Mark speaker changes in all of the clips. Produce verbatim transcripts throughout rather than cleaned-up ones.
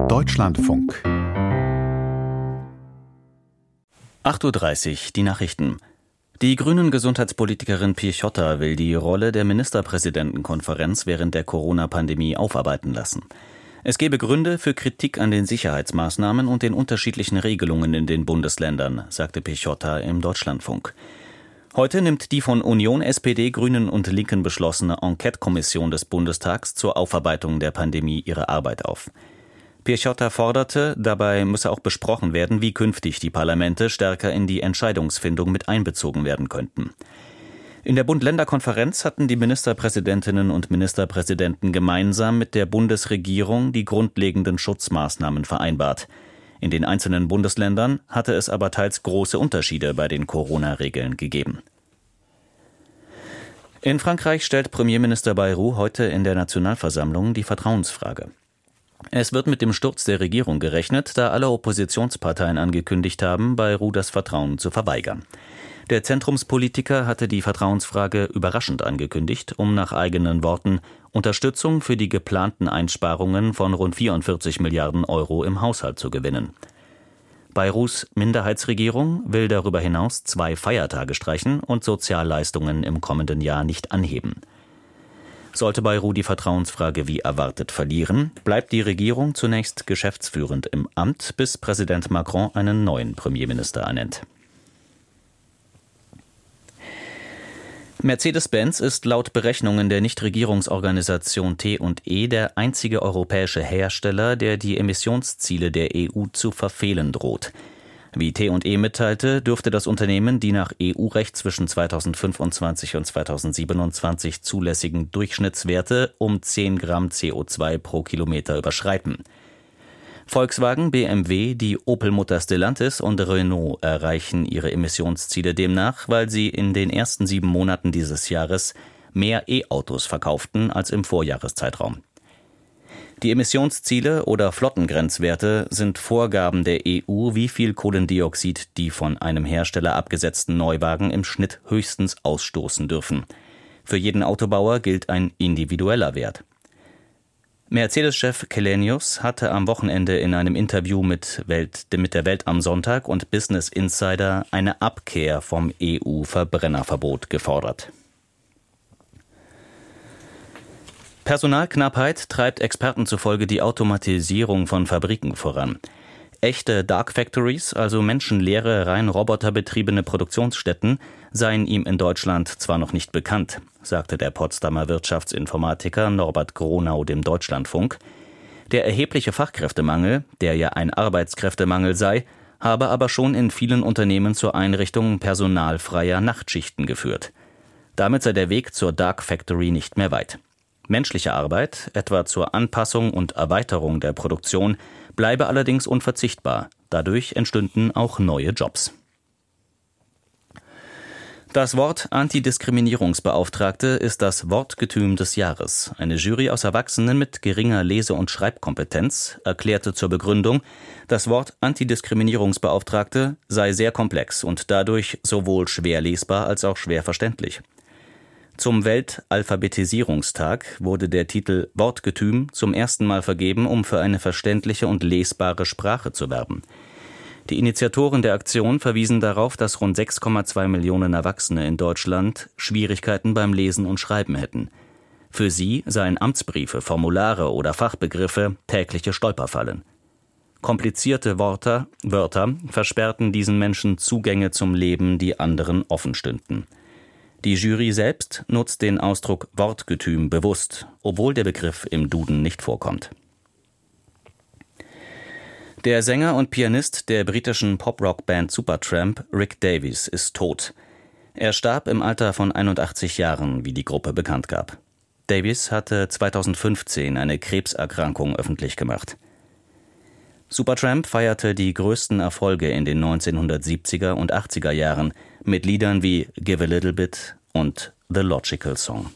Speaker 1: Deutschlandfunk.
Speaker 2: acht Uhr dreißig, die Nachrichten. Die Grünen-Gesundheitspolitikerin Piechota will die Rolle der Ministerpräsidentenkonferenz während der Corona-Pandemie aufarbeiten lassen. Es gebe Gründe für Kritik an den Sicherheitsmaßnahmen und den unterschiedlichen Regelungen in den Bundesländern, sagte Piechota im Deutschlandfunk. Heute nimmt die von Union, S P D, Grünen und Linken beschlossene Enquete-Kommission des Bundestags zur Aufarbeitung der Pandemie ihre Arbeit auf. Piechota forderte, dabei müsse auch besprochen werden, wie künftig die Parlamente stärker in die Entscheidungsfindung mit einbezogen werden könnten. In der Bund-Länder-Konferenz hatten die Ministerpräsidentinnen und Ministerpräsidenten gemeinsam mit der Bundesregierung die grundlegenden Schutzmaßnahmen vereinbart. In den einzelnen Bundesländern hatte es aber teils große Unterschiede bei den Corona-Regeln gegeben. In Frankreich stellt Premierminister Bayrou heute in der Nationalversammlung die Vertrauensfrage. Es wird mit dem Sturz der Regierung gerechnet, da alle Oppositionsparteien angekündigt haben, Bayrou das Vertrauen zu verweigern. Der Zentrumspolitiker hatte die Vertrauensfrage überraschend angekündigt, um nach eigenen Worten Unterstützung für die geplanten Einsparungen von rund vierundvierzig Milliarden Euro im Haushalt zu gewinnen. Bayrous Minderheitsregierung will darüber hinaus zwei Feiertage streichen und Sozialleistungen im kommenden Jahr nicht anheben. Sollte Bayrou die Vertrauensfrage wie erwartet verlieren, bleibt die Regierung zunächst geschäftsführend im Amt, bis Präsident Macron einen neuen Premierminister ernennt. Mercedes-Benz ist laut Berechnungen der Nichtregierungsorganisation T und E der einzige europäische Hersteller, der die Emissionsziele der E U zu verfehlen droht. Wie T und E mitteilte, dürfte das Unternehmen die nach E U-Recht zwischen zweitausendfünfundzwanzig und zweitausendsiebenundzwanzig zulässigen Durchschnittswerte um zehn Gramm C O zwei pro Kilometer überschreiten. Volkswagen, B M W, die Opel-Mutter Stellantis und Renault erreichen ihre Emissionsziele demnach, weil sie in den ersten sieben Monaten dieses Jahres mehr E-Autos verkauften als im Vorjahreszeitraum. Die Emissionsziele oder Flottengrenzwerte sind Vorgaben der E U, wie viel Kohlendioxid die von einem Hersteller abgesetzten Neuwagen im Schnitt höchstens ausstoßen dürfen. Für jeden Autobauer gilt ein individueller Wert. Mercedes-Chef Källenius hatte am Wochenende in einem Interview mit, Welt, mit der Welt am Sonntag und Business Insider eine Abkehr vom E U-Verbrennerverbot gefordert. Personalknappheit treibt Experten zufolge die Automatisierung von Fabriken voran. Echte Dark Factories, also menschenleere, rein roboterbetriebene Produktionsstätten, seien ihm in Deutschland zwar noch nicht bekannt, sagte der Potsdamer Wirtschaftsinformatiker Norbert Gronau dem Deutschlandfunk. Der erhebliche Fachkräftemangel, der ja ein Arbeitskräftemangel sei, habe aber schon in vielen Unternehmen zur Einrichtung personalfreier Nachtschichten geführt. Damit sei der Weg zur Dark Factory nicht mehr weit. Menschliche Arbeit, etwa zur Anpassung und Erweiterung der Produktion, bleibe allerdings unverzichtbar. Dadurch entstünden auch neue Jobs. Das Wort Antidiskriminierungsbeauftragte ist das Wortgetüm des Jahres. Eine Jury aus Erwachsenen mit geringer Lese- und Schreibkompetenz erklärte zur Begründung, das Wort Antidiskriminierungsbeauftragte sei sehr komplex und dadurch sowohl schwer lesbar als auch schwer verständlich. Zum Weltalphabetisierungstag wurde der Titel Wortgetüm zum ersten Mal vergeben, um für eine verständliche und lesbare Sprache zu werben. Die Initiatoren der Aktion verwiesen darauf, dass rund sechs Komma zwei Millionen Erwachsene in Deutschland Schwierigkeiten beim Lesen und Schreiben hätten. Für sie seien Amtsbriefe, Formulare oder Fachbegriffe tägliche Stolperfallen. Komplizierte Wörter, Wörter versperrten diesen Menschen Zugänge zum Leben, die anderen offen stünden. Die Jury selbst nutzt den Ausdruck Wortgetüm bewusst, obwohl der Begriff im Duden nicht vorkommt. Der Sänger und Pianist der britischen Pop-Rock-Band Supertramp, Rick Davies, ist tot. Er starb im Alter von einundachtzig Jahren, wie die Gruppe bekannt gab. Davies hatte zweitausendfünfzehn eine Krebserkrankung öffentlich gemacht. Supertramp feierte die größten Erfolge in den neunzehnhundertsiebziger und achtziger Jahren mit Liedern wie Give a Little Bit und The Logical Song.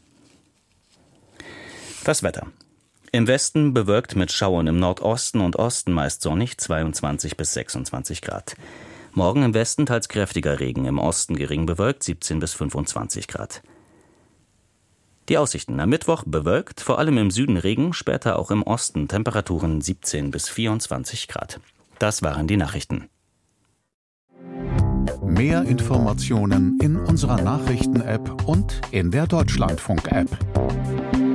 Speaker 2: Das Wetter. Im Westen bewölkt mit Schauern, im Nordosten und Osten meist sonnig, zweiundzwanzig bis sechsundzwanzig Grad. Morgen im Westen teils kräftiger Regen, im Osten gering bewölkt, siebzehn bis fünfundzwanzig Grad. Die Aussichten: am Mittwoch bewölkt, vor allem im Süden Regen, später auch im Osten Temperaturen siebzehn bis vierundzwanzig Grad. Das waren die Nachrichten.
Speaker 1: Mehr Informationen in unserer Nachrichten-App und in der Deutschlandfunk-App.